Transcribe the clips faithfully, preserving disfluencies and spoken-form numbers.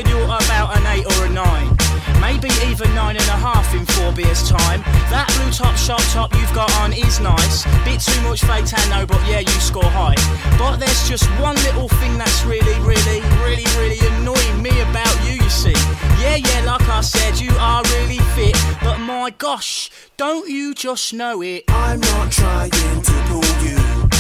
reckon you're about an eight or a nine. Maybe even nine and a half in four beers time. That blue top sharp top you've got on is nice. Bit too much fake tan though, but yeah, you score high. But there's just one little thing that's really, really, really, really annoying me about you, you see. Yeah, yeah, like I said, you are really fit, but my gosh, don't you just know it? I'm not trying to pull you,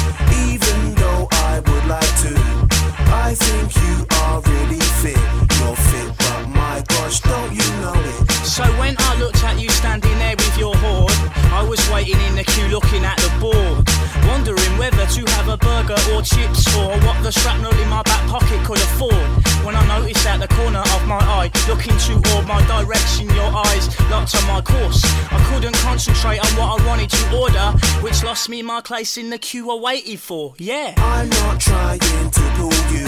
even though I would like to. I think you are really fit, you're fit, but my gosh, don't you know it? So when I looked at you standing there with your hoard, I was waiting in the queue looking at the board, wondering whether to have a burger or chips, or what the shrapnel in my back pocket could afford. When I noticed at the corner of my eye, looking toward my direction, your eyes locked on my course. I couldn't concentrate on what I wanted to order, which lost me my place in the queue I waited for, yeah. I'm not trying to pull you,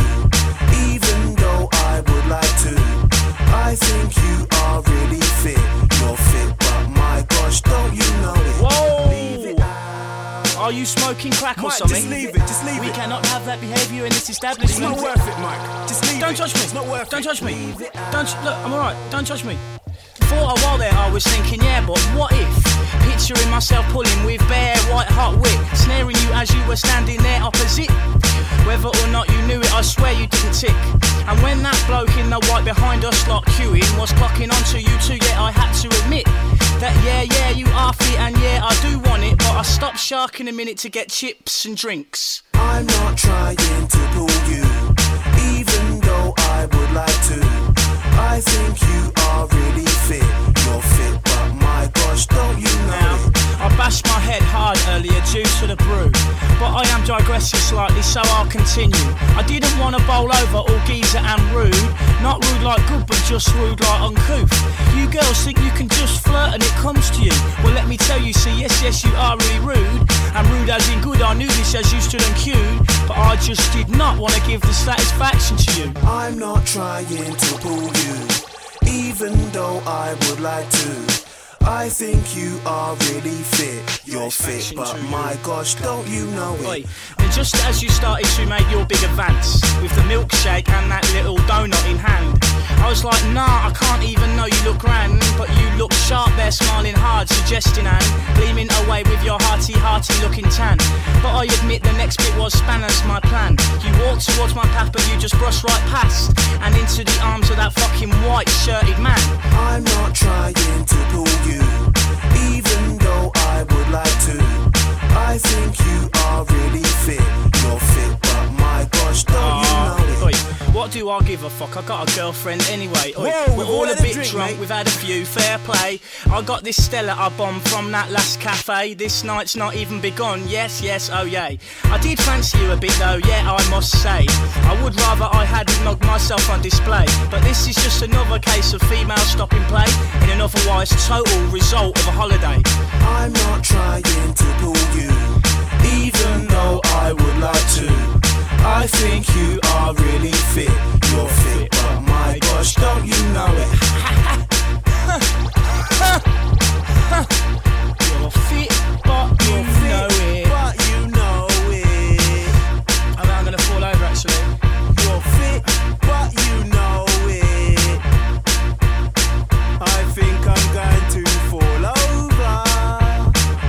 even though I would like to. I think you are really fit, you're fit, but my gosh, don't you know it? Whoa! Leave it out. Are you smoking crack or Mike, something? just leave it, just leave we it. We cannot have that behaviour in this It's establishment. not worth it, Mike. Just leave Don't it. touch me. It's not worth Don't it. touch me. Leave it out. Don't look. I'm alright. Don't touch me. For a while there, I was thinking, yeah, but what if? Picturing myself pulling with bare white hot wit, snaring you as you were standing there opposite. Whether or not you knew it, I swear you didn't tick. And when that bloke in the white behind us lot queuing was clocking onto you too, yeah, I had to admit that yeah, yeah, you are fit and yeah, I do want it, but I stopped sharking a minute to get chips and drinks. I'm not trying to pull you, even though I would like to. I think you are really fit, you're fit, but my gosh, don't you know Now, it? I bashed my head hard earlier due to the brew, but I am digressing slightly, so I'll continue. I didn't want to bowl over all geezer and rude, not rude like good, but just rude like uncouth. You girls think you can just flirt and it comes to you. Well, let me tell you, see, yes, yes, you are really rude, and rude as in good. I knew this as you stood and queued, but I just did not want to give the satisfaction to you. I'm not trying to pull you, even though I would like to. I think you are really fit, you're fit, but my gosh, don't you know it? Oi. And just as you started to make your big advance, with the milkshake and that little donut in hand, I was like, nah, I can't even know you look grand, but you look sharp there, smiling hard, suggesting and gleaming away with your hearty, hearty looking tan. But I admit the next bit was spanners my plan. You walked towards my path, but you just brushed right past, and into the arms of that fucking white shirted man. I'm not trying to pull you, even though I would like to. I think you are really fit, you're fit, but my gosh, don't Oh, you know it? oi, what do I give a fuck? I got a girlfriend anyway. Oi, Whoa, we're we've all all a had a bit drink, drunk, mate. we've had a few, fair play. I got this Stella I bombed from that last cafe. This night's not even begun, yes, yes, oh yay. I did fancy you a bit though, yeah, I must say. I would rather I hadn't knocked myself on display, but this is just another case of female stopping play in an otherwise total result of a holiday. I'm not trying to pull you, even though I would like to. I think you are really fit, you're fit, but my gosh, don't you know it? You're fit, but you You're fit, know it. but you know it. I think I'm gonna fall over actually. You're fit, but you know it. I think I'm going to fall over.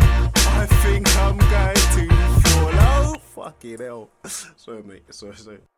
I think I'm going to fall over. Fucking hell. Sorry, mate. Sorry, sorry.